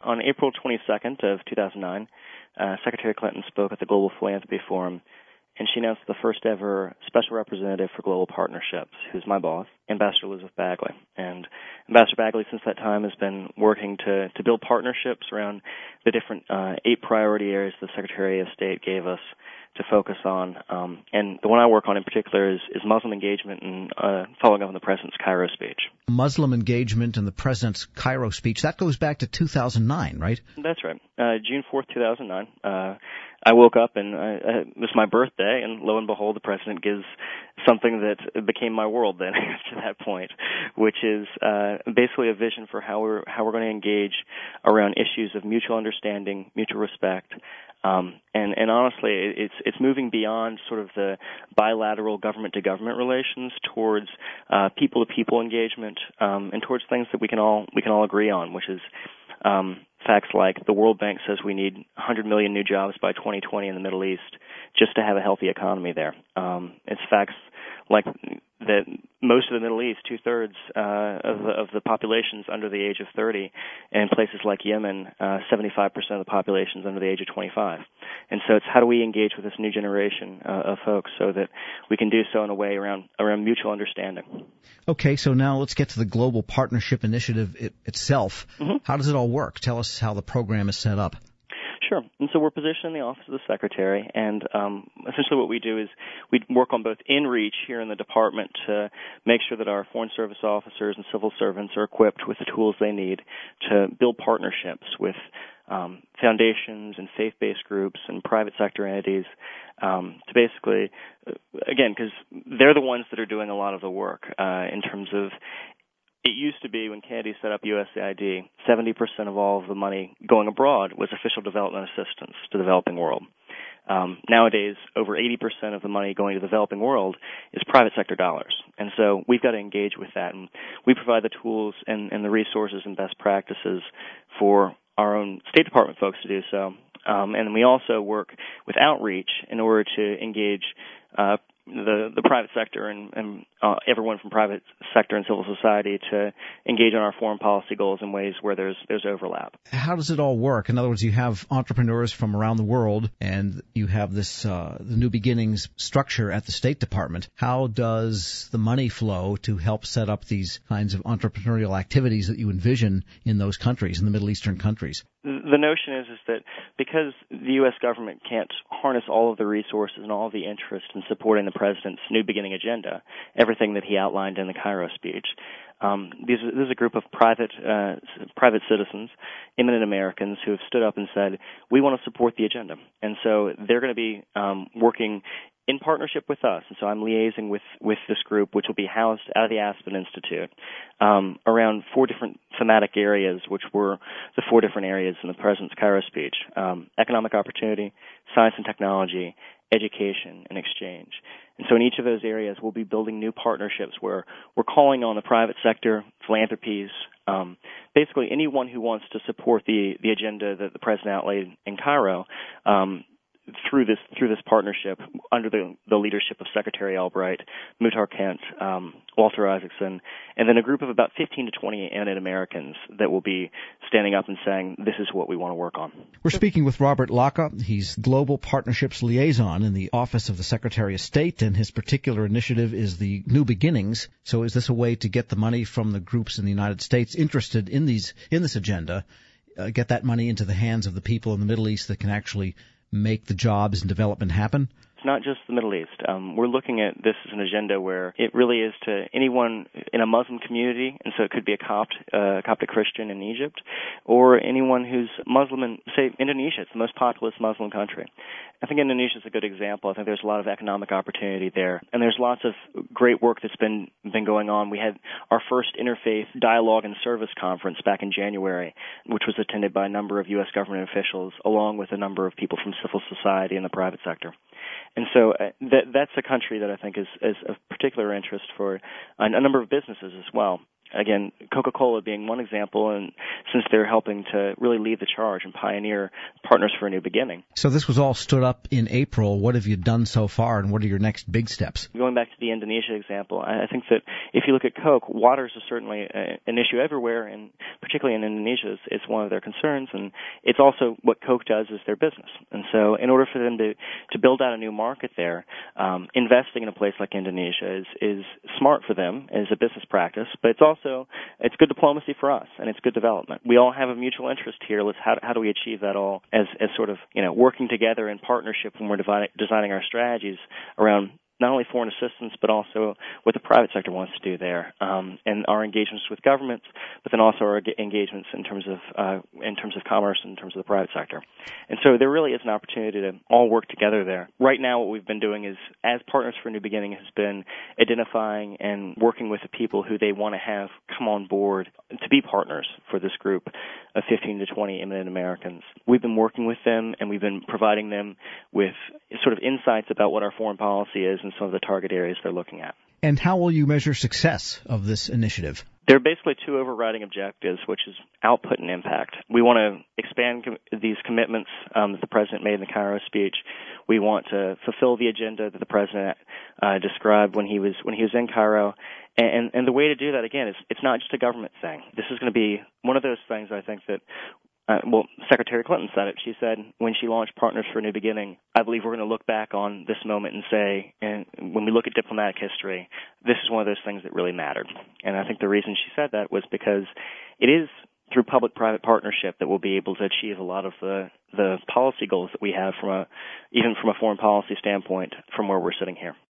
on April 22nd of 2009, Secretary Clinton spoke at the Global Philanthropy Forum, and she announced the first ever Special Representative for Global Partnerships, who's my boss, Ambassador Elizabeth Bagley. And Ambassador Bagley, since that time, has been working to build partnerships around the different 8 priority areas the Secretary of State gave us to focus on. And the one I work on in particular is Muslim engagement and following up on the President's Cairo speech. Muslim engagement and the President's Cairo speech, that goes back to 2009, right? That's right. June 4th, 2009. I woke up and it was my birthday, and lo and behold, the President gives something that became my world then to that point, which is basically a vision for how we're going to engage around issues of mutual understanding, mutual respect, and honestly, it's moving beyond sort of the bilateral government-to-government relations towards people-to-people engagement, and towards things that we can all agree on, which is facts like the World Bank says we need 100 million new jobs by 2020 in the Middle East just to have a healthy economy there. It's facts like that most of the Middle East, 2/3 of the population's under the age of 30, and in places like Yemen, 75% of the population's under the age of 25. And so it's how do we engage with this new generation of folks so that we can do so in a way around mutual understanding. Okay, so now let's get to the Global Partnership Initiative itself. Mm-hmm. How does it all work? Tell us how the program is set up. Sure. And so we're positioned in the Office of the Secretary, and essentially what we do is we work on both in-reach here in the department to make sure that our Foreign Service officers and civil servants are equipped with the tools they need to build partnerships with foundations and faith-based groups and private sector entities to basically, again, because they're the ones that are doing a lot of the work in terms of it used to be when Kennedy set up USAID, 70% of all of the money going abroad was official development assistance to the developing world. Nowadays, over 80% of the money going to the developing world is private sector dollars. And so we've got to engage with that. And we provide the tools and the resources and best practices for our own State Department folks to do so. And we also work with outreach in order to engage the private sector and everyone from private sector and civil society to engage on our foreign policy goals in ways where there's overlap. How does it all work? In other words, you have entrepreneurs from around the world, and you have this the New Beginnings structure at the State Department. How does the money flow to help set up these kinds of entrepreneurial activities that you envision in those countries, in the Middle Eastern countries? The notion is that because the U.S. government can't harness all of the resources and all of the interest in supporting the President's New Beginning agenda, everything that he outlined in the Cairo speech, this is a group of private citizens, eminent Americans, who have stood up and said, we want to support the agenda. And so they're going to be working in partnership with us, and so I'm liaising with this group, which will be housed out of the Aspen Institute, around 4 different thematic areas, which were the 4 different areas in the President's Cairo speech: economic opportunity, science and technology, education, and exchange. And so in each of those areas, we'll be building new partnerships where we're calling on the private sector, philanthropies, basically anyone who wants to support the agenda that the President outlaid in Cairo, through this partnership under the leadership of Secretary Albright, Muhtar Kent, Walter Isaacson, and then a group of about 15 to 20 eminent Americans that will be standing up and saying, this is what we want to work on. We're speaking with Robert Laka. He's Global Partnerships Liaison in the Office of the Secretary of State, and his particular initiative is the New Beginnings. So is this a way to get the money from the groups in the United States interested in this agenda, get that money into the hands of the people in the Middle East that can actually make the jobs and development happen? It's not just the Middle East. We're looking at this as an agenda where it really is to anyone in a Muslim community, and so it could be a Coptic Christian in Egypt, or anyone who's Muslim in, say, Indonesia. It's the most populous Muslim country. I think Indonesia is a good example. I think there's a lot of economic opportunity there, and there's lots of great work that's been going on. We had our first interfaith dialogue and service conference back in January, which was attended by a number of U.S. government officials, along with a number of people from civil society and the private sector. And so that's a country that I think is of particular interest for a number of businesses as well. Again, Coca-Cola being one example, and since they're helping to really lead the charge and pioneer Partners for a New Beginning. So this was all stood up in April. What have you done so far, and what are your next big steps? Going back to the Indonesia example, I think that if you look at Coke, waters is certainly an issue everywhere, and particularly in Indonesia, it's one of their concerns, and it's also what Coke does is their business. And so in order for them to build out a new market there, investing in a place like Indonesia is smart for them as a business practice, but it's good diplomacy for us, and it's good development. We all have a mutual interest here. How do we achieve that all as sort of, working together in partnership when we're designing our strategies around not only foreign assistance, but also what the private sector wants to do there, and our engagements with governments, but then also our engagements in terms of commerce, in terms of the private sector. And so there really is an opportunity to all work together there. Right now, what we've been doing is, as Partners for a New Beginning, has been identifying and working with the people who they want to have come on board to be partners for this group of 15 to 20 immigrant Americans. We've been working with them, and we've been providing them with sort of insights about what our foreign policy is and some of the target areas they're looking at. And how will you measure success of this initiative? There are basically two overriding objectives, which is output and impact. We want to expand these commitments that the President made in the Cairo speech. We want to fulfill the agenda that the President described when he was in Cairo. And the way to do that, again, is it's not just a government thing. This is going to be one of those things, I think, that Secretary Clinton said it. She said when she launched Partners for a New Beginning, I believe we're going to look back on this moment and say, and when we look at diplomatic history, this is one of those things that really mattered. And I think the reason she said that was because it is through public-private partnership that we'll be able to achieve a lot of the policy goals that we have even from a foreign policy standpoint from where we're sitting here.